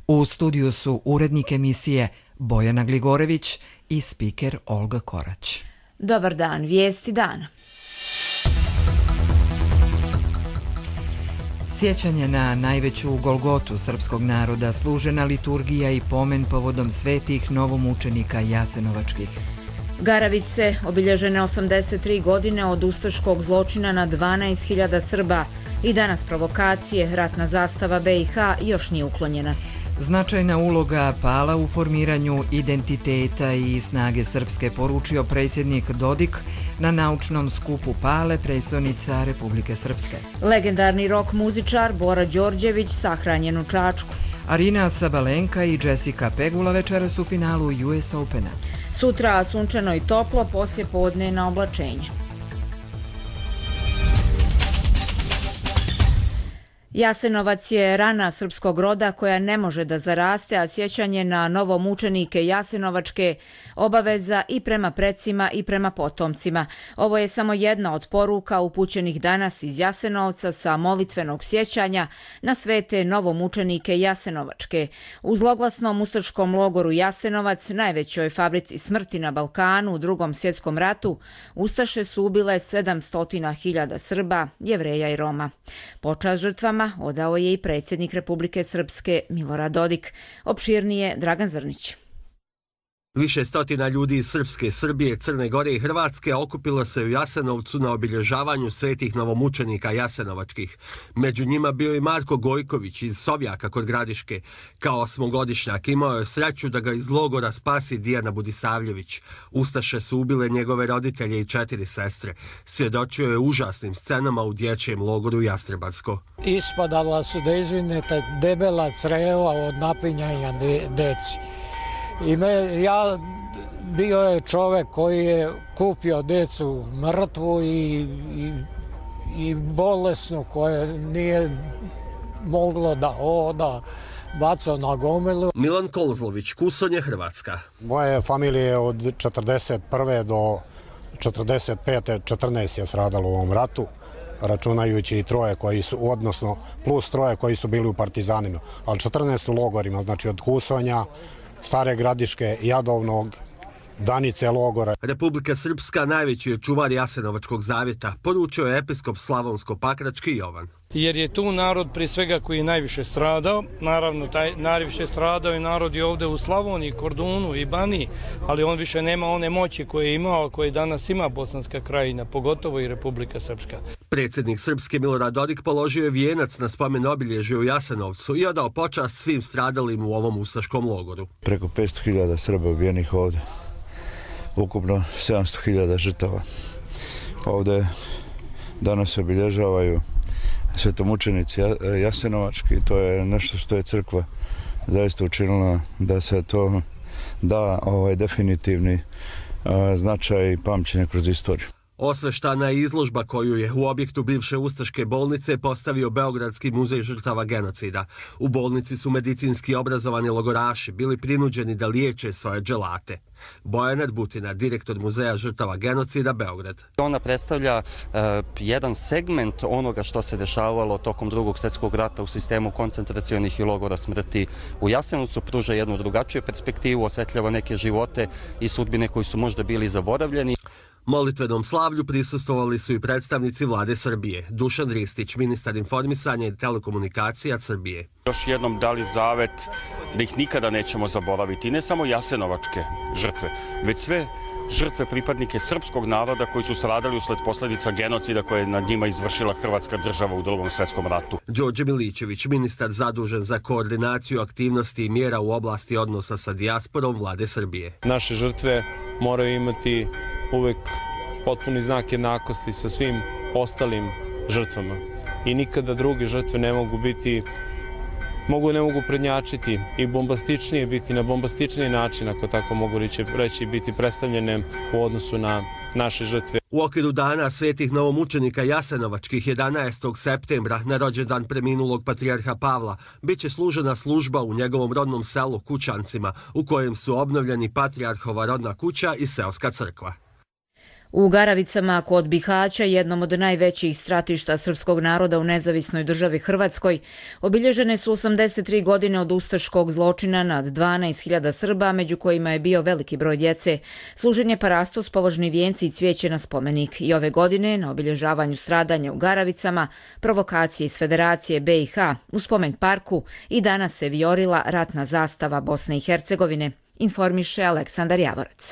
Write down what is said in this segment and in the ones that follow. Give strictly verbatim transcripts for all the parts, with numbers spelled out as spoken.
U studiju su urednik emisije Bojana Gligorević i spiker Olga Korać. Dobar dan, vijesti dana. Sjećanje na najveću Golgotu srpskog naroda, služena liturgija i pomen povodom svetih novomučenika jasenovačkih. Garavice, obilježene osamdeset tri godine od ustaškog zločina na dvanaest hiljada Srba, i danas provokacije, ratna zastava be i ha još nije uklonjena. Značajna uloga Pala u formiranju identiteta i snage srpske, poručio predsjednik Dodik na naučnom skupu Pale, prestonica Republike Srpske. Legendarni rok muzičar Bora Đorđević sahranjen u Čačku. Arina Sabalenka i Jessica Pegula večeras u finalu U S Opena. Sutra sunčano i toplo, poslije podne na oblačenje. Jasenovac je rana srpskog roda koja ne može da zaraste, a sjećanje na novomučenike jasenovačke obaveza i prema precima i prema potomcima. Ovo je samo jedna od poruka upućenih danas iz Jasenovca sa molitvenog sjećanja na svete novomučenike jasenovačke. U zloglasnom ustaškom logoru Jasenovac, najvećoj fabrici smrti na Balkanu u Drugom svjetskom ratu, ustaše su ubile sedamsto hiljada Srba, Jevreja i Roma. Počast žrtvama odao je i predsjednik Republike Srpske Milorad Dodik. Opširnije Dragan Zrnić. Više stotina ljudi iz Srpske, Srbije, Crne Gore i Hrvatske okupilo se u Jasenovcu na obilježavanju svetih novomučenika jasenovačkih. Među njima bio i Marko Gojković iz Sovjaka kod Gradiške. Kao osmogodišnjak imao je sreću da ga iz logora spasi Dijana Budisavljević. Ustaše su ubile njegove roditelje i četiri sestre. Svjedočio je užasnim scenama u dječjem logoru Jastrebarsko. Ispadala su, da izvinete, debela creva od napinjanja deci. I me, ja bio je čovjek koji je kupio decu mrtvu i, i, i bolesnu koje nije moglo da oda, bacao na gomilu. Milan Kolzlović, Kusonje, Hrvatska. Moje familije od četrdeset prve do četrdeset pete četrnaest je stradalo u ovom ratu, računajući i troje koji su, odnosno plus troje koji su bili u partizanima, ali četrnaest u logorima, znači od Kusonja, Stare Gradiške, Jadovnog, Danice logora. Republika Srpska najveći je čuvar Jasenovačkog zavjeta, poručio je episkop Slavonsko-Pakrački Jovan. Jer je tu narod prije svega koji je najviše stradao, naravno taj najviše stradao i narod je ovdje u Slavoniji, Kordunu i Baniji, ali on više nema one moći koje je imao, koje danas ima Bosanska krajina, pogotovo i Republika Srpska. Predsjednik Srpske Milorad Dodik položio je vijenac na spomen obilježje u Jasenovcu i odao počast svim stradalim u ovom ustaškom logoru. Preko petsto hiljada Srba ubijenih ovdje, ukupno sedamsto hiljada žrtava. Ovdje danas obilježavaju svetomučenici jasenovački. To je nešto što je crkva zaista učinila da se to da ovaj definitivni a, značaj i pamćenje kroz istoriju. Osveštana je izložba koju je u objektu bivše ustaške bolnice postavio Beogradski muzej žrtava genocida. U bolnici su medicinski obrazovani logoraši bili prinuđeni da liječe svoje dželate. Bojan Erbutina, direktor Muzeja žrtava genocida Beograd. Ona predstavlja uh, jedan segment onoga što se dešavalo tokom Drugog svjetskog rata u sistemu koncentracionih i logora smrti u Jasenovcu, pruža jednu drugačiju perspektivu, osvetljava neke živote i sudbine koji su možda bili zaboravljeni. Molitvenom slavlju prisustvovali su i predstavnici vlade Srbije. Dušan Ristić, ministar informisanja i telekomunikacija Srbije. Još jednom dali zavet da ih nikada nećemo zaboraviti. Ne samo jasenovačke žrtve, već sve žrtve pripadnike srpskog naroda koji su stradali usled posljedica genocida koje je nad njima izvršila Hrvatska država u Drugom svjetskom ratu. Đorđe Milićević, ministar zadužen za koordinaciju aktivnosti i mjera u oblasti odnosa sa dijasporom vlade Srbije. Naše žrtve moraju imati uvek potpuni znak jednakosti sa svim ostalim žrtvama. I nikada druge žrtve ne mogu biti, mogu ne mogu prednjačiti i bombastičnije biti na bombastičniji način, ako tako mogu reći, reći biti predstavljene u odnosu na naše žrtve. U okviru dana svetih novomučenika jasenovačkih jedanaestog septembra na rođendan preminulog patrijarha Pavla bit će služena služba u njegovom rodnom selu Kućancima, u kojem su obnovljeni patrijarhova rodna kuća i seoska crkva. U Garavicama kod Bihaća, jednom od najvećih stratišta srpskog naroda u nezavisnoj državi Hrvatskoj, obilježene su osamdeset tri godine od ustaškog zločina nad dvanaest hiljada Srba, među kojima je bio veliki broj djece, služen je parastos, položni vijenci i cvijeće na spomenik. I ove godine, na obilježavanju stradanja u Garavicama, provokacije iz Federacije B i H u spomen parku i danas se vijorila ratna zastava Bosne i Hercegovine, informiše Aleksandar Javorac.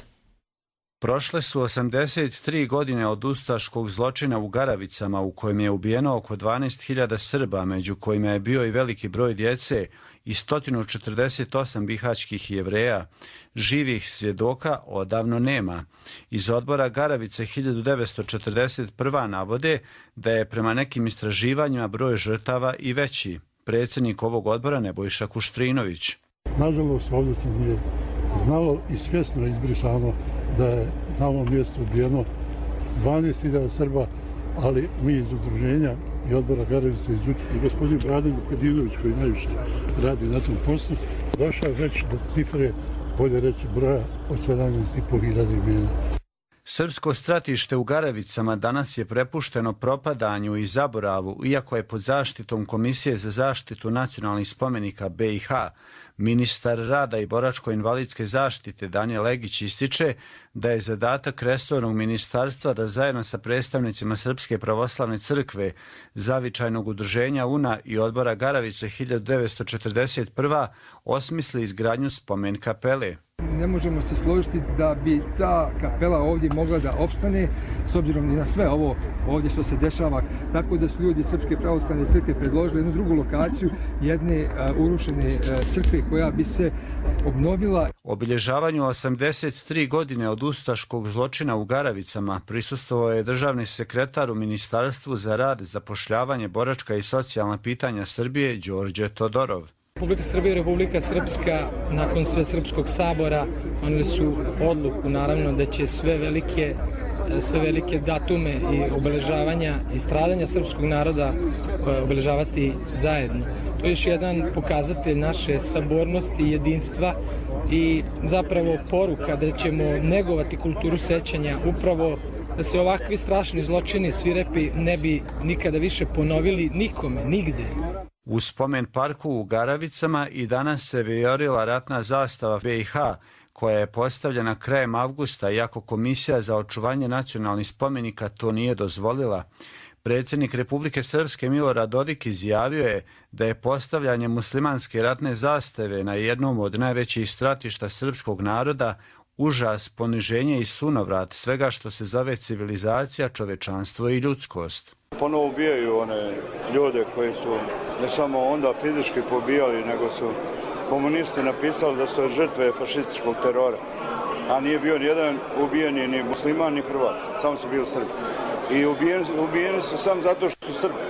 Prošle su osamdeset tri godine od ustaškog zločina u Garavicama u kojem je ubijeno oko dvanaest hiljada Srba, među kojima je bio i veliki broj djece i sto četrdeset osam bihaćkih Jevreja. Živih svjedoka odavno nema. Iz odbora Garavice hiljadu devetsto četrdeset prve. navode da je prema nekim istraživanjima broj žrtava i veći. Predsjednik ovog odbora Nebojša Kuštrinović. Nažalost, ovdje se nije znalo i svjesno izbrisano da je na ovom mjestu ubijeno dvanaest hiljada Srba, ali mi iz udruženja i odbora Garavice izučiti gospodin Bradan Vukadinović, koji najviše radi na tom poslu, došao već do cifre, bolje reći, broja od sedamnaest i po hiljada imena. Srpsko stratište u Garavicama danas je prepušteno propadanju i zaboravu, iako je pod zaštitom Komisije za zaštitu nacionalnih spomenika B i H. Ministar rada i boračko-invalidske zaštite Danijel Legić ističe da je zadatak resornog ministarstva da zajedno sa predstavnicima Srpske pravoslavne crkve, zavičajnog udruženja U N A i odbora Garavice hiljadu devetsto četrdeset prve. osmisli izgradnju spomen kapele. Ne možemo se složiti da bi ta kapela ovdje mogla da opstane s obzirom i na sve ovo ovdje što se dešava, tako da su ljudi Srpske pravoslavne crkve predložili jednu drugu lokaciju, jedne uh, urušene uh, crkve koja bi se obnovila. Obilježavanju osamdeset tri godine od ustaškog zločina u Garavicama prisustvovao je državni sekretar u Ministarstvu za rad, zapošljavanje, boračka i socijalna pitanja Srbije Đorđe Todorov. Republika Srbija i Republika Srpska nakon Svesrpskog sabora doneli su odluku naravno da će sve velike, sve velike datume i obeležavanja i stradanja srpskog naroda obeležavati zajedno. To je još jedan pokazatelj naše sabornosti i jedinstva i zapravo poruka da ćemo negovati kulturu sećanja upravo da se ovakvi strašni zločini svirepi ne bi nikada više ponovili nikome, nigde. U spomen parku u Garavicama i danas se vijorila ratna zastava B i H, koja je postavljena krajem avgusta, iako Komisija za očuvanje nacionalnih spomenika to nije dozvolila. Predsjednik Republike Srpske Milorad Dodik izjavio je da je postavljanje muslimanske ratne zastave na jednom od najvećih stratišta srpskog naroda užas, poniženje i sunovrat svega što se zove civilizacija, čovečanstvo i ljudskost. Ponovo ubijaju one ljude koji su ne samo onda fizički pobijali, nego su komunisti napisali da su žrtve fašističkog terora. A nije bio ni jedan ubijeni ni musliman ni Hrvat, samo su bili Srbi. I ubijeni, ubijeni su samo zato što su Srbi.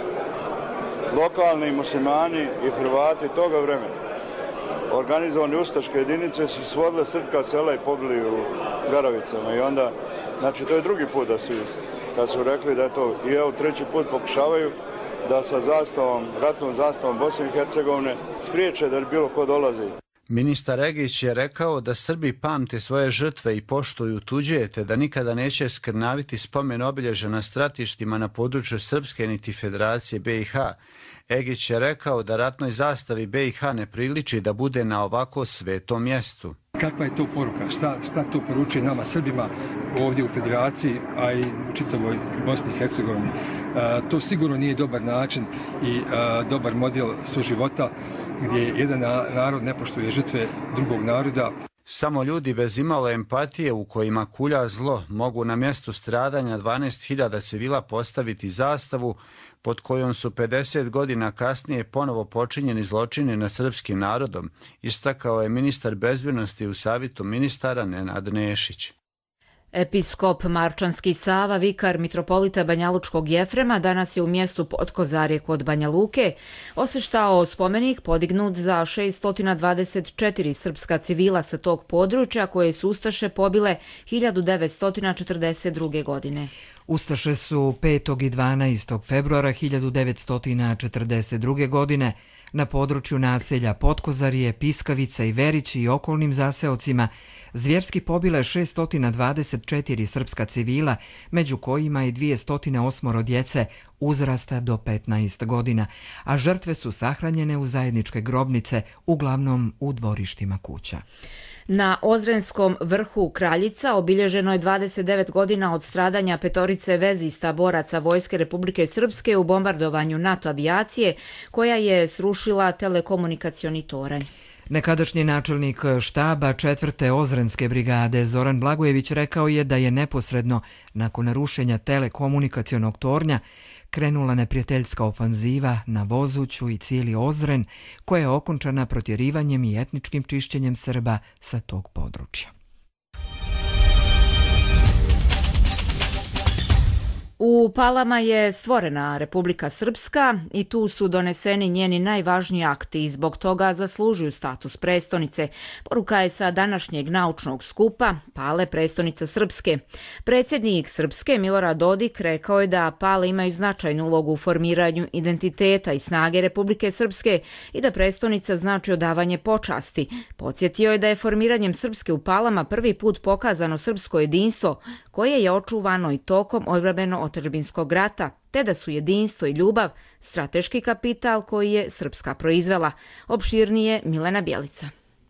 Lokalni muslimani i Hrvati toga vremena. Organizovane ustaške jedinice su svodile srpska sela i pobili u Garavicama. I onda, znači to je drugi put da su, kad su rekli da je to, i evo treći put pokušavaju da sa zastavom, ratnom zastavom Bosne i Hercegovine spriječe da bilo ko dolazi. Ministar Egić je rekao da Srbi pamte svoje žrtve i poštuju tuđe, te da nikada neće skrnaviti spomen obilježja na stratištima na području Srpske niti Federacije B i H. Egić je rekao da ratnoj zastavi B i H ne priliči da bude na ovako svetom mjestu. Kakva je to poruka? Šta, šta to poručuje nama Srbima ovdje u Federaciji, a i u čitavoj Bosni i Hercegovini? E, to sigurno nije dobar način i e, dobar model suživota gdje jedan narod ne poštuje žrtve drugog naroda. Samo ljudi bez imalo empatije u kojima kulja zlo mogu na mjestu stradanja dvanaest hiljada civila postaviti zastavu pod kojom su pedeset godina kasnije ponovo počinjeni zločini nad srpskim narodom, istakao je ministar bezbjednosti u Savjetu ministara Nenad Nešić. Episkop Marčanski Sava, vikar mitropolita Banjalučkog Jefrema, danas je u mjestu Potkozarje kod Banja Luke osveštao spomenik podignut za šessto dvadeset četiri srpska civila sa tog područja koje su ustaše pobile hiljadu devetsto četrdeset druge. godine. Ustaše su petog i dvanaestog februara hiljadu devetsto četrdeset druge. godine Na području naselja Potkozarije, Piskavica i Verići i okolnim zaseocima zvjerski pobile šesto dvadeset četiri srpska civila, među kojima i dvjesto osam djece uzrasta do petnaest godina, a žrtve su sahranjene u zajedničke grobnice, uglavnom u dvorištima kuća. Na Ozrenskom vrhu Kraljica obilježeno je dvadeset devet godina od stradanja petorice vezista boraca Vojske Republike Srpske u bombardovanju NATO avijacije koja je srušila telekomunikacioni toranj. Nekadašnji načelnik štaba četvrte Ozrenske brigade Zoran Blagojević rekao je da je neposredno nakon rušenja telekomunikacionog tornja krenula neprijateljska ofanziva na Vozuću i cijeli Ozren, koja je okončana protjerivanjem i etničkim čišćenjem Srba sa tog područja. U Palama je stvorena Republika Srpska i tu su doneseni njeni najvažniji akti i zbog toga zaslužuju status prestonice. Poruka je sa današnjeg naučnog skupa Pale, prestonica Srpske. Predsjednik Srpske Milorad Dodik rekao je da Pale imaju značajnu ulogu u formiranju identiteta i snage Republike Srpske i da prestonica znači odavanje počasti. Podsjetio je da je formiranjem Srpske u Palama prvi put pokazano srpsko jedinstvo koje je očuvano i tokom odbrambeno otadžbinskog rata, te da su jedinstvo i ljubav strateški kapital koji je Srpska proizvela. Opširnije Milena Bjelica.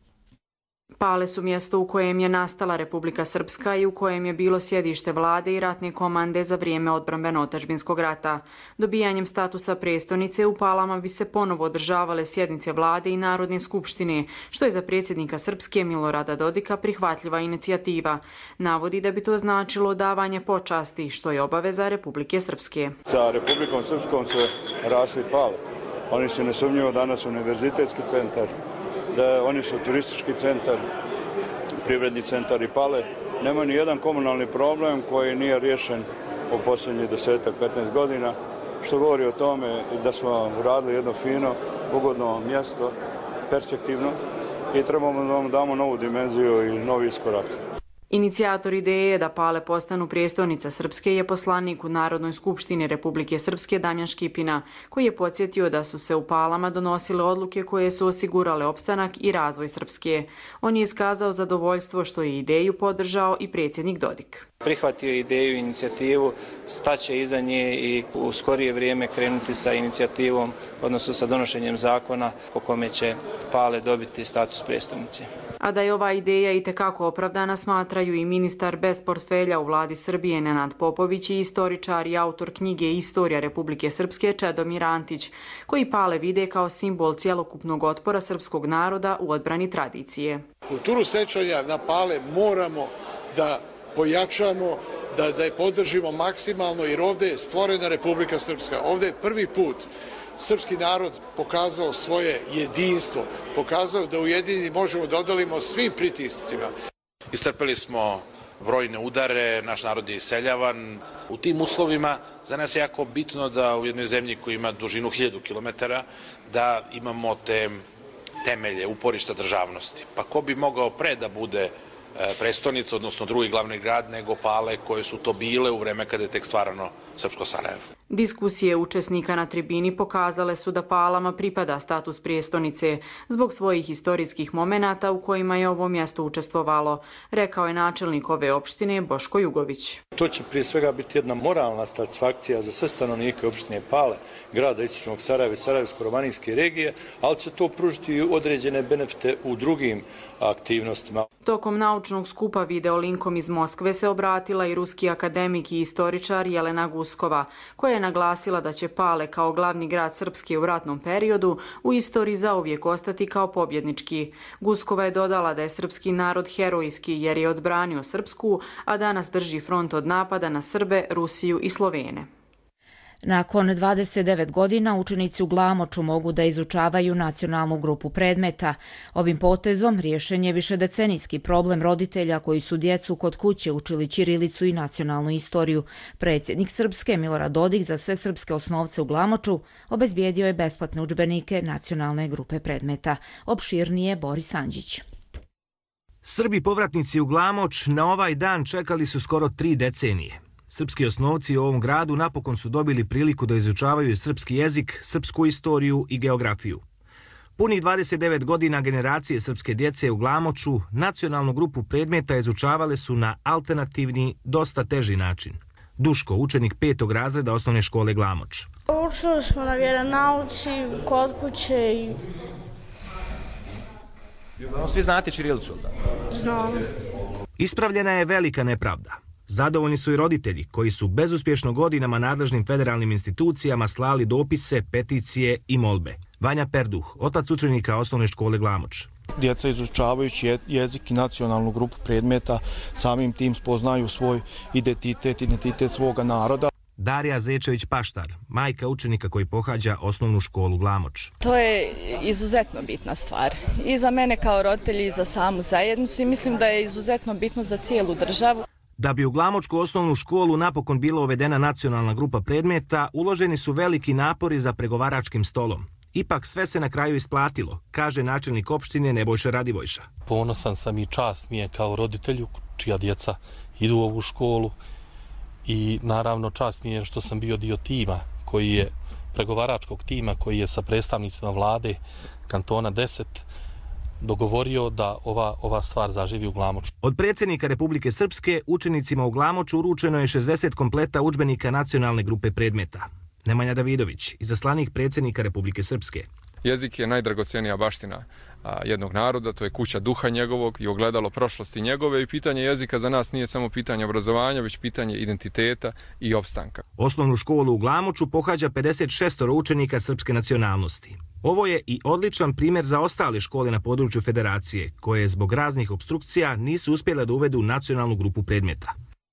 Pale su mjesto u kojem je nastala Republika Srpska i u kojem je bilo sjedište vlade i ratne komande za vrijeme odbrambeno-otadžbinskog rata. Dobijanjem statusa prestonice u Palama bi se ponovo održavale sjednice vlade i Narodne skupštine, što je za predsjednika Srpske Milorada Dodika prihvatljiva inicijativa. Navodi da bi to značilo davanje počasti, što je obaveza Republike Srpske. Sa Republikom Srpskom se rasli Pale. Oni su nesumnjivo danas univerzitetski centar, da oni su turistički centar, privredni centar i Pale. Nema ni jedan komunalni problem koji nije riješen u posljednjih desetak, petnaest godina, što govori o tome da smo uradili jedno fino, ugodno mjesto, perspektivno i trebamo da vam damo novu dimenziju i novi iskorak. Inicijator ideje da Pale postanu prijestolnica Srpske je poslanik u Narodnoj skupštini Republike Srpske Damjan Škipina, koji je podsjetio da su se u Palama donosile odluke koje su osigurale opstanak i razvoj Srpske. On je iskazao zadovoljstvo što je ideju podržao i predsjednik Dodik. Prihvatio je ideju i inicijativu, staće iza nje i u skorije vrijeme krenuti sa inicijativom, odnosno sa donošenjem zakona po kome će Pale dobiti status prijestolnice. A da je ova ideja i tekako opravdana smatraju i ministar bez portfelja u vladi Srbije Nenad Popović i istoričar i autor knjige Istorija Republike Srpske Čedomir Antić, koji Pale vide kao simbol cjelokupnog otpora srpskog naroda u odbrani tradicije. Kulturu sećanja na Pale moramo da pojačamo, da, da je podržimo maksimalno, jer ovdje je stvorena Republika Srpska. Ovdje je prvi put srpski narod pokazao svoje jedinstvo, pokazao da ujedini možemo da odolimo svim pritiscima. Istrpeli smo brojne udare, naš narod je iseljavan. U tim uslovima za nas je jako bitno da u jednoj zemlji koja ima dužinu hiljadu kilometara da imamo te temelje, uporišta državnosti. Pa ko bi mogao pre da bude prestonica, odnosno drugi glavni grad, nego Pale koje su to bile u vreme kada je tek stvarano Srpsko Sarajevo. Diskusije učesnika na tribini pokazale su da Palama pripada status prijestolnice zbog svojih historijskih momenata u kojima je ovo mjesto učestvovalo, rekao je načelnik ove opštine Boško Jugović. To će prije svega biti jedna moralna satisfakcija za sve stanovnike opštine Pale, grada Istočnog Sarajeva i Sarajevsko-romanijske regije, ali će to pružiti određene benefite u drugim aktivnostima. Tokom naučnog skupa videolinkom iz Moskve se obratila i ruski akademik i istoričar Jelena Guskova, koja je naglasila da će Pale kao glavni grad Srpske u ratnom periodu u istoriji zauvijek ostati kao pobjednički. Guskova je dodala da je srpski narod herojski jer je odbranio Srpsku, a danas drži front od napada na Srbe, Rusiju i Slovene. Nakon dvadeset devet godina učenici u Glamoču mogu da izučavaju nacionalnu grupu predmeta. Ovim potezom riješen je višedecenijski problem roditelja koji su djecu kod kuće učili ćirilicu i nacionalnu istoriju. Predsjednik Srpske Milorad Dodik za sve srpske osnovce u Glamoču obezbijedio je besplatne udžbenike nacionalne grupe predmeta. Opširnije Boris Andžić. Srbi povratnici u Glamoč na ovaj dan čekali su skoro tri decenije. Srpski osnovci u ovom gradu napokon su dobili priliku da izučavaju srpski jezik, srpsku istoriju i geografiju. Punih dvadeset devet godina generacije srpske djece u Glamoču nacionalnu grupu predmeta izučavale su na alternativni, dosta teži način. Duško, učenik petog razreda osnovne škole Glamoč. Učili smo na vjeronauci, kod kuće i... Svi znate ćirilicu? Znam. Ispravljena je velika nepravda. Zadovoljni su i roditelji koji su bezuspješno godinama nadležnim federalnim institucijama slali dopise, peticije i molbe. Vanja Perduh, otac učenika osnovne škole Glamoč. Djeca izučavajući jezik i nacionalnu grupu predmeta samim tim spoznaju svoj identitet, identitet svoga naroda. Darija Zečević-Paštar, majka učenika koji pohađa osnovnu školu Glamoč. To je izuzetno bitna stvar i za mene kao roditelji i za samu zajednicu i mislim da je izuzetno bitno za cijelu državu. Da bi u Glamočku osnovnu školu napokon bila uvedena nacionalna grupa predmeta, uloženi su veliki napori za pregovaračkim stolom. Ipak sve se na kraju isplatilo, kaže načelnik opštine Nebojša Radivojša. Ponosan sam i čast mi je kao roditelju čija djeca idu u ovu školu i naravno čast mi je što sam bio dio tima koji je, pregovaračkog tima koji je sa predstavnicima vlade kantona deset dogovorio da ova, ova stvar zaživi u Glamoču. Od predsjednika Republike Srpske učenicima u Glamoču uručeno je šezdeset kompleta udžbenika nacionalne grupe predmeta. Nemanja Davidović, izaslanik predsjednika Republike Srpske. Jezik je najdragocenija baština jednog naroda, to je kuća duha njegovog i ogledalo prošlosti njegove i pitanje jezika za nas nije samo pitanje obrazovanja, već pitanje identiteta i opstanka. Osnovnu školu u Glamoču pohađa pedeset šest učenika srpske nacionalnosti. Ovo je i odličan primjer za ostale škole na području federacije, koje zbog raznih opstrukcija nisu uspjele da uvedu nacionalnu grupu predmeta.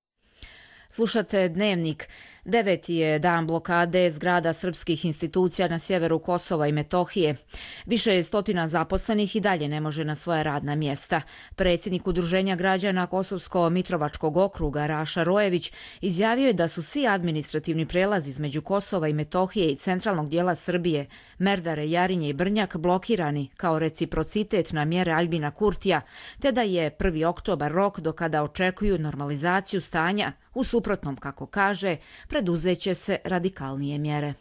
Slušate Dnevnik. Deveti je dan blokade zgrada srpskih institucija na sjeveru Kosova i Metohije. Više je stotina zaposlenih i dalje ne može na svoja radna mjesta. Predsjednik Udruženja građana Kosovsko-Mitrovačkog okruga Raša Rojević izjavio je da su svi administrativni prelazi između Kosova i Metohije i centralnog dijela Srbije, Merdare, Jarinje i Brnjak, blokirani kao reciprocitet na mjere Aljbina Kurtija, te da je prvi oktobar rok do kada očekuju normalizaciju stanja. U suprotnom, kako kaže, preduzeće se radikalnije mjere.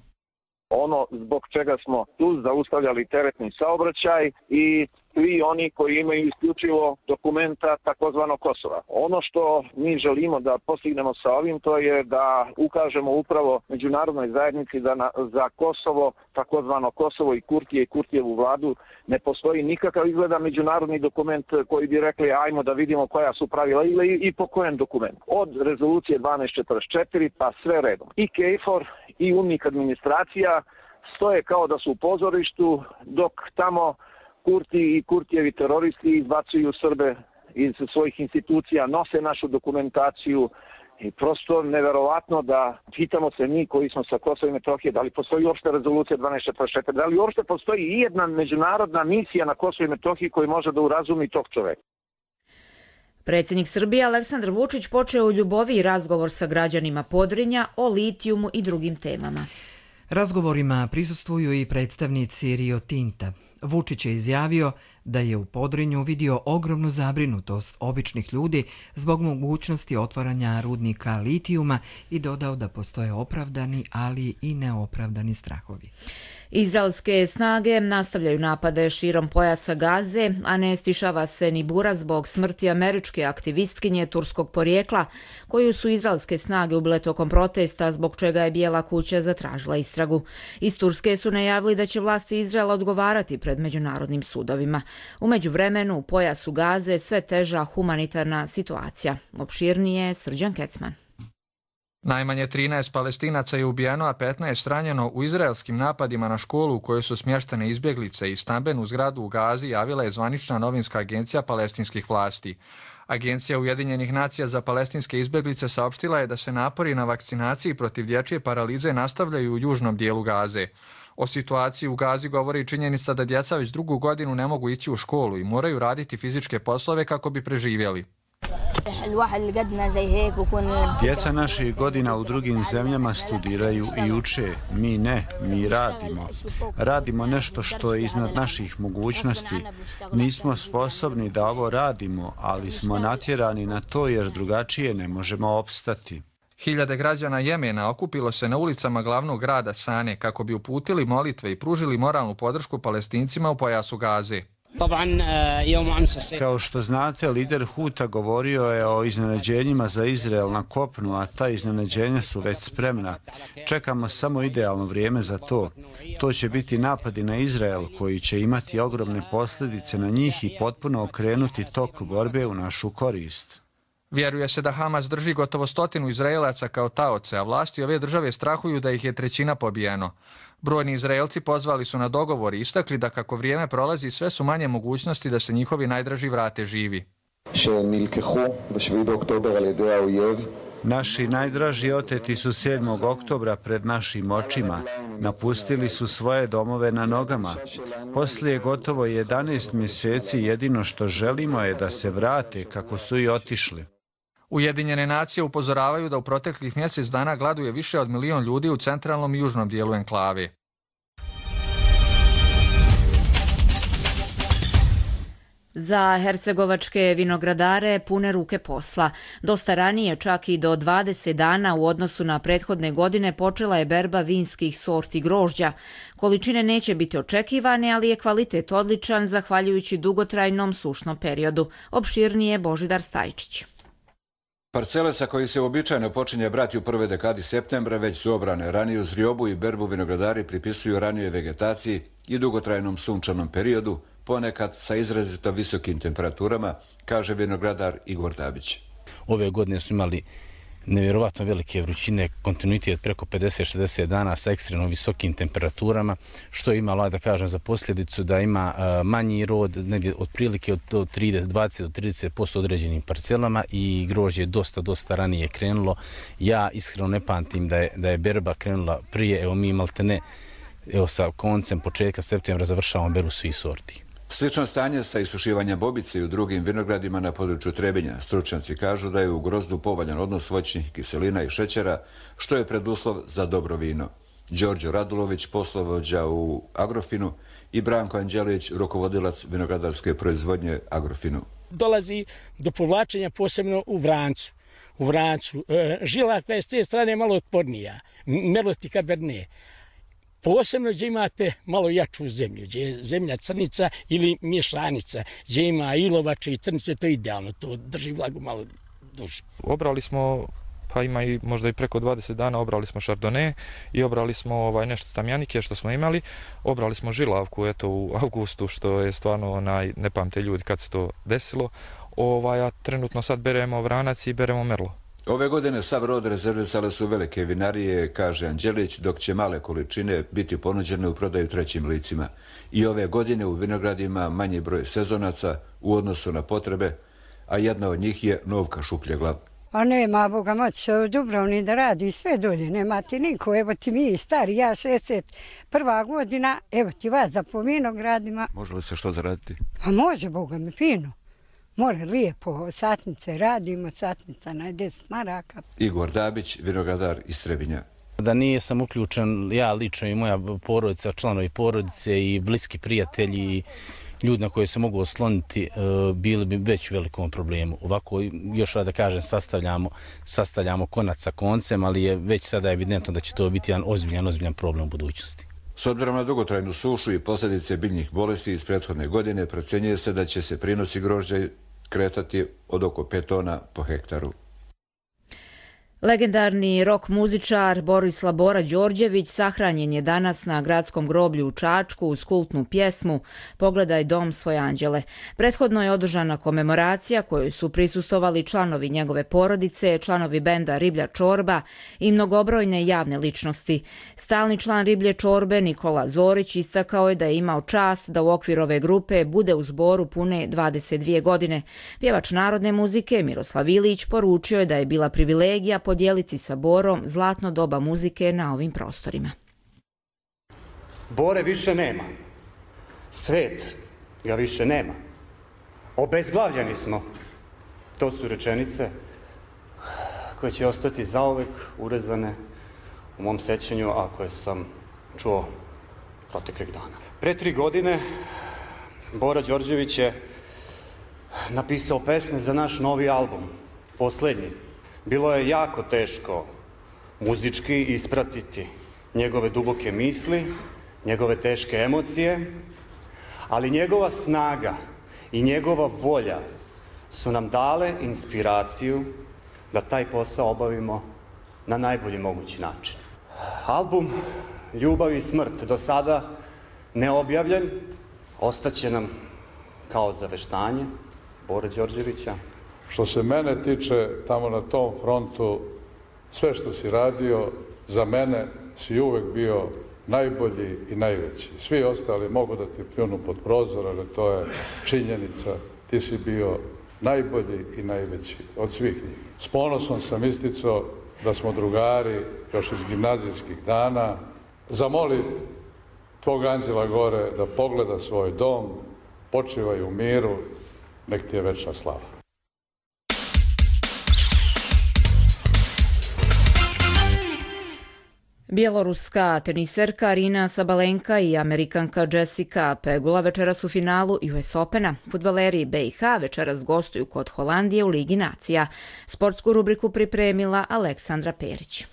Ono zbog čega smo tu zaustavljali teretni saobraćaj i svi oni koji imaju isključivo dokumenta takozvano Kosova. Ono što mi želimo da postignemo sa ovim, to je da ukažemo upravo međunarodnoj zajednici da na, za Kosovo, takozvano Kosovo i Kurtije i Kurtijevu vladu ne postoji nikakav izgleda međunarodni dokument koji bi rekli ajmo da vidimo koja su pravila ili i po kojem dokumentu. Od rezolucije dvanaest četrdeset četiri pa sve redom. I KFOR i UNMIK administracija stoje kao da su u pozorištu dok tamo Kurti i Kurtijevi teroristi izbacuju Srbe iz svojih institucija, nose našu dokumentaciju i prosto neverovatno da pitamo se mi koji smo sa Kosova i Metohije da li postoji uopšte rezolucija dvanaest četrdeset četiri, da li uopšte postoji i jedna međunarodna misija na Kosovo i Metohiji koji može da urazumi tog čoveka. Predsjednik Srbije Aleksandar Vučić počeo u Ljubovi razgovor sa građanima Podrinja o litijumu i drugim temama. Razgovorima prisustvuju i predstavnici Rio Tinta. Vučić je izjavio da je u Podrinju vidio ogromnu zabrinutost običnih ljudi zbog mogućnosti otvaranja rudnika litijuma i dodao da postoje opravdani, ali i neopravdani strahovi. Izraelske snage nastavljaju napade širom pojasa Gaze, a ne stišava se ni bura zbog smrti američke aktivistkinje turskog porijekla, koju su izraelske snage ubile tokom protesta, zbog čega je Bijela kuća zatražila istragu. Iz Turske su najavili da će vlasti Izraela odgovarati pred međunarodnim sudovima. U međuvremenu u pojasu Gaze sve teža humanitarna situacija. Opširnije Srđan Kecman. Najmanje trinaest Palestinaca je ubijeno, a petnaest ranjeno u izraelskim napadima na školu u kojoj su smještene izbjeglice i stambenu zgradu u Gazi, javila je zvanična novinska agencija palestinskih vlasti. Agencija Ujedinjenih nacija za palestinske izbjeglice saopštila je da se napori na vakcinaciji protiv dječje paralize nastavljaju u južnom dijelu Gaze. O situaciji u Gazi govori i činjenica da djeca već drugu godinu ne mogu ići u školu i moraju raditi fizičke poslove kako bi preživjeli. Djeca naših godina u drugim zemljama studiraju i uče. Mi ne, mi radimo. Radimo nešto što je iznad naših mogućnosti. Nismo sposobni da ovo radimo, ali smo natjerani na to jer drugačije ne možemo opstati. Hiljade građana Jemena okupilo se na ulicama glavnog grada Sane kako bi uputili molitve i pružili moralnu podršku Palestincima u pojasu Gaze. Kao što znate, lider Huta govorio je o iznenađenjima za Izrael na kopnu, a ta iznenađenja su već spremna. Čekamo samo idealno vrijeme za to. To će biti napadi na Izrael koji će imati ogromne posljedice na njih i potpuno okrenuti tok borbe u našu korist. Vjeruje se da Hamas drži gotovo stotinu Izraelaca kao taoce, a vlasti ove države strahuju da ih je trećina pobijeno. Brojni Izraelci pozvali su na dogovor i istakli da kako vrijeme prolazi sve su manje mogućnosti da se njihovi najdraži vrate živi. Naši najdraži oteti su sedmog oktobra pred našim očima. Napustili su svoje domove na nogama. Poslije gotovo jedanaest mjeseci jedino što želimo je da se vrate kako su i otišli. Ujedinjene nacije upozoravaju da u proteklih mjesec dana gladuje više od milion ljudi u centralnom i južnom dijelu enklave. Za hercegovačke vinogradare pune ruke posla. Dosta ranije, čak i do dvadeset dana u odnosu na prethodne godine, počela je berba vinskih sorti grožđa. Količine neće biti očekivane, ali je kvalitet odličan zahvaljujući dugotrajnom sušnom periodu. Opširnije Božidar Stajčić. Parcele sa koji se uobičajeno počinje brati u prvoj dekadi septembra već su obrane. Raniju zriobu i berbu vinogradari pripisuju ranijoj vegetaciji i dugotrajnom sunčanom periodu, ponekad sa izrazito visokim temperaturama, kaže vinogradar Igor Dabić. Ove godine su imali nevjerovatno velike vrućine, kontinuitet preko pedeset šezdeset dana sa ekstremno visokim temperaturama, što je imalo, da kažem, za posljedicu da ima manji rod, negdje otprilike od dvadeset do trideset posto određenim parcelama i grožđe je dosta, dosta ranije krenulo. Ja iskreno ne pamtim da je, da je berba krenula prije, evo mi maltene, evo sa koncem početka septembra završavamo berbu svih sorti. Slično stanje sa isušivanjem bobice i u drugim vinogradima na području Trebinja. Stručnjaci kažu da je u grozdu povoljan odnos voćnih kiselina i šećera, što je preduslov za dobro vino. Đorđe Radulović, poslovođa u Agrofinu, i Branko Anđelić, rukovodilac vinogradarske proizvodnje Agrofinu. Dolazi do povlačenja posebno u Vrancu. U Vrancu žila koja je s te strane malo otpornija, Merlot i Cabernet. Posebno gdje imate malo jaču zemlju, gdje je zemlja crnica ili mješanica, gdje ima ilovače i crnice, to je idealno, to drži vlagu malo duže. Obrali smo, pa ima i možda i preko dvadeset dana, obrali smo Chardonnay i obrali smo ovaj, nešto tamjanike što smo imali, obrali smo žilavku eto, u avgustu, što je stvarno onaj, ne pamte ljudi kad se to desilo, ovaj, a trenutno sad beremo Vranac i beremo Merlo. Ove godine sav rod rezervisale su velike vinarije, kaže Anđelić, dok će male količine biti ponuđene u prodaju trećim licima. I ove godine u vinogradima manji broj sezonaca u odnosu na potrebe, a jedna od njih je Novka Šupljeglav. A nema, Boga moći, Dubrovni da radi sve dolje, nema ti niko, evo ti mi stari, ja šezdeset prva godina, evo ti vas za po vinogradima. Može li se što zaraditi? A može, Boga mi, fino. More lijepo, satnice radimo, satnica na deset maraka. Igor Dabić, vinogradar iz Trebinja. Da nije sam uključen, ja lično i moja porodica, članovi porodice i bliski prijatelji i ljudi na koje se mogu osloniti, bili bi već u velikom problemu. Ovako, još da kažem, sastavljamo, sastavljamo konac sa koncem, ali je već sada evidentno da će to biti jedan ozbiljan, ozbiljan problem u budućnosti. S obzirom na dugotrajnu sušu i posljedice biljnih bolesti iz prethodne godine, procjenjuje se da će se prinosi grožđa kretati od oko pet tona po hektaru. Legendarni rok muzičar Borislav Bora Đorđević sahranjen je danas na gradskom groblju u Čačku uz kultnu pjesmu Pogledaj dom svoj anđele. Prethodno je održana komemoracija kojoj su prisustvovali članovi njegove porodice, članovi benda Riblja čorba i mnogobrojne javne ličnosti. Stalni član Riblje čorbe Nikola Zorić istakao je da je imao čast da u okviru ove grupe bude u zboru pune dvadeset dvije godine. Pjevač narodne muzike Miroslav Ilić poručio je da je bila privilegija podijeliti sa Borom zlatno doba muzike na ovim prostorima. Bore više nema. Svet ga više nema. Obezglavljeni smo. To su rečenice koje će ostati zauvek urezane u mom sećanju, a koje sam čuo proteklih dana. Pre tri godine Bora Đorđević je napisao pesme za naš novi album, poslednji. Bilo je jako teško muzički ispratiti njegove duboke misli, njegove teške emocije, ali njegova snaga i njegova volja su nam dale inspiraciju da taj posao obavimo na najbolji mogući način. Album Ljubav i smrt, do sada neobjavljen, ostaće nam kao zaveštanje Bore Đorđevića. Što se mene tiče, tamo na tom frontu, sve što si radio, za mene si uvek bio najbolji i najveći. Svi ostali mogu da ti pljunu pod prozor, ali to je činjenica. Ti si bio najbolji i najveći od svih njih. S ponosom sam isticao da smo drugari još iz gimnazijskih dana. Zamoli tvog anđela gore da pogleda svoj dom, počivaj u miru, nek ti je večna slava. Bjeloruska teniserka Arina Sabalenka i Amerikanka Jessica Pegula večeras u finalu U S Opena. Fudbaleri B i H večeras gostuju kod Holandije u Ligi nacija. Sportsku rubriku pripremila Aleksandra Perić.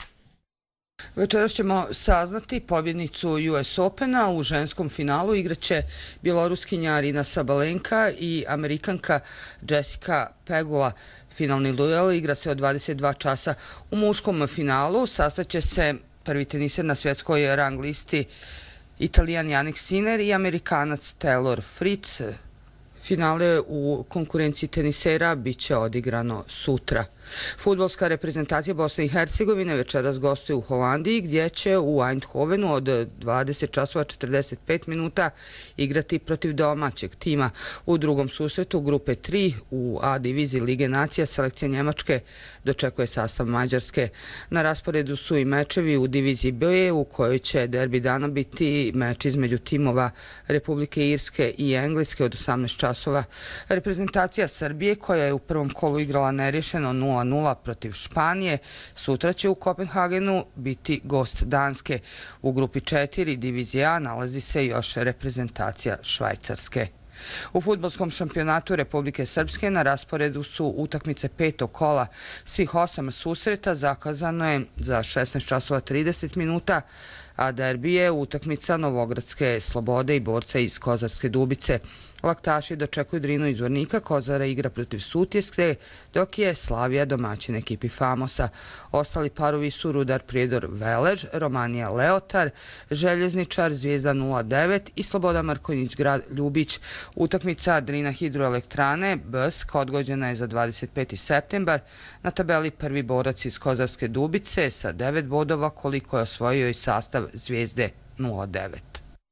Večeras ćemo saznati pobjednicu U S Opena. U ženskom finalu igraće bjeloruskinja Arina Sabalenka i Amerikanka Jessica Pegula. Finalni duel igra se od dvadeset dva časa. U muškom finalu sastaće se prvi teniser na svjetskoj rang listi Italijan Jannik Sinner i Amerikanac Taylor Fritz. Finale u konkurenciji tenisera bit će odigrano sutra. Fudbalska reprezentacija Bosne i Hercegovine večeras gostuje u Holandiji, gdje će u Eindhovenu od dvadeset časova četrdeset pet minuta igrati protiv domaćeg tima. U drugom susretu grupe tri u A diviziji Lige nacija selekcija Njemačke dočekuje sastav Mađarske. Na rasporedu su i mečevi u diviziji B, u kojoj će derbi dana biti meč između timova Republike Irske i Engleske od osamnaest časova. Reprezentacija Srbije, koja je u prvom kolu igrala nerješeno nula nula protiv Španije, sutra će u Kopenhagenu biti gost Danske. U grupi četiri divizije A nalazi se još reprezentacija Švajcarske. U fudbalskom šampionatu Republike Srpske na rasporedu su utakmice petog kola. Svih osam susreta zakazano je za šesnaest časova trideset minuta, a derbi je utakmica Novogradske Slobode i borca iz Kozarske Dubice. Laktaši dočekuju Drinu iz Vornika, Kozara igra protiv Sutjeske, dok je Slavija domaćin ekipi Famosa. Ostali parovi su Rudar Prijedor Velež, Romanija Leotar, Željezničar Zvijezda nula devet i Sloboda Markonjić Grad Ljubić. Utakmica Drina Hidroelektrane Bsk odgođena je za dvadeset peti septembar. Na tabeli prvi borac iz Kozarske Dubice sa devet bodova, koliko je osvojio i sastav Zvijezde nula devet.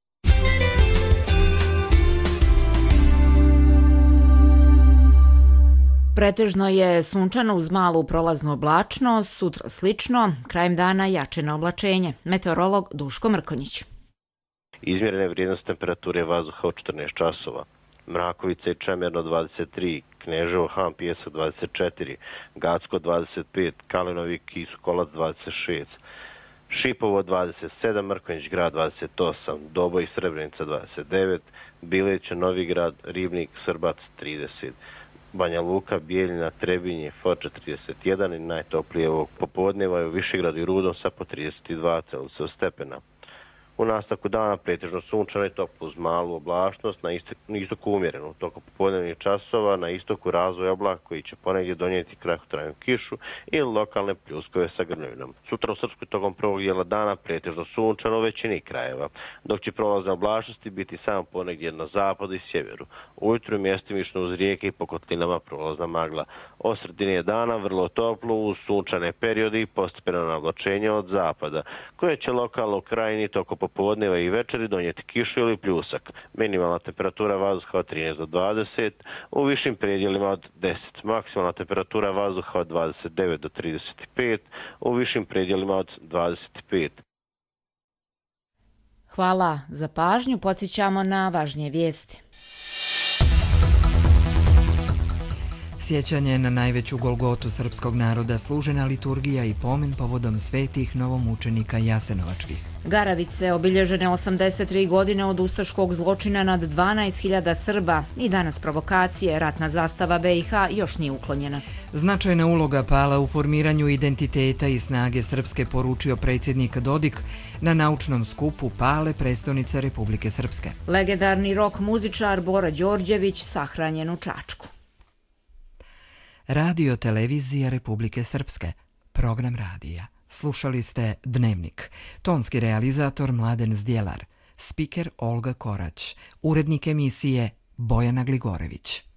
Pretežno je sunčano uz malu prolaznu oblačnost, sutra slično, krajem dana jače na oblačenje. Meteorolog Duško Mrkonjić. Izmjerene vrijednost temperature vazduha od četrnaest časova. Mrakovica i Čemerno dvadeset tri, Kneževo Han Pjesak dvadeset četiri, Gacko dvadeset pet, Kalinovik i Sokolac dvadeset šest, Šipovo dvadeset sedam, Mrkonjić Grad dvadeset osam, Doboj i Srebrenica dvadeset devet, Bileće, Novigrad, Ribnik, Srbac trideset. Banja Luka, Bijeljina, Trebinje, Foča trideset jedan i najtoplije ovog popodneva je u Višegradu i Rudom sa po trideset dva Celzijusovih stepena. U nastavku dana pretežno sunčano i toplo uz malu oblačnost, na istoku umjerenu. Tokom popodnevnih časova na istoku razvoj oblaka koji će ponegdje donijeti kratkotrajnu kišu ili lokalne pljuskove sa grmljavinom. Sutra u Srpskoj tokom prvog dijela dana pretežno sunčano u većini krajeva, dok će prolazne oblačnosti biti samo ponegdje na zapadu i sjeveru. Ujutru je mjestimično uz rijeke i po kotlinama prolazna magla. Od sredine dana vrlo toplo uz sunčane periodi i postepeno navlačenje od zapada, koje će lokalno u krajini tokom popodneva i večeri donijeti kišu ili pljusak. Minimalna temperatura vazduha od trinaest do dvadeset, u višim predjelima od deset. Maksimalna temperatura vazduha od dvadeset devet do trideset pet, u višim predjelima od dvadeset pet. Hvala za pažnju, podsjećamo na važnije vijesti. Sjećanje na najveću golgotu srpskog naroda, služena liturgija i pomen povodom svetih novomučenika jasenovačkih. Garavice obilježene osamdeset tri godine od ustaškog zločina nad dvanaest hiljada Srba i danas provokacije, ratna zastava B i H još nije uklonjena. Značajna uloga Pala u formiranju identiteta i snage srpske, poručio predsjednik Dodik na naučnom skupu Pale, prestonice Republike Srpske. Legendarni rok muzičar Bora Đorđević sahranjen u Čačku. Radio Televizija Republike Srpske, program radija. Slušali ste Dnevnik. Tonski realizator Mladen Zdjelar, spiker Olga Korać, urednik emisije Bojana Gligorević.